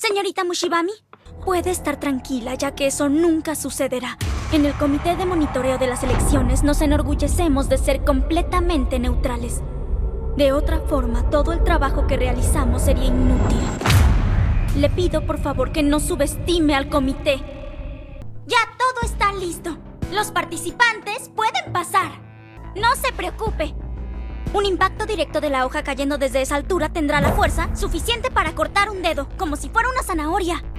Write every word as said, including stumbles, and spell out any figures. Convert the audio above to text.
Señorita Mushibami, puede estar tranquila, ya que eso nunca sucederá. En el Comité de Monitoreo de las Elecciones nos enorgullecemos de ser completamente neutrales. De otra forma, todo el trabajo que realizamos sería inútil. Le pido, por favor, que no subestime al comité. Ya todo está listo. Los participantes pueden pasar. No se preocupe. Un impacto directo de la hoja cayendo desde esa altura tendrá la fuerza suficiente para cortar un dedo, como si fuera una zanahoria.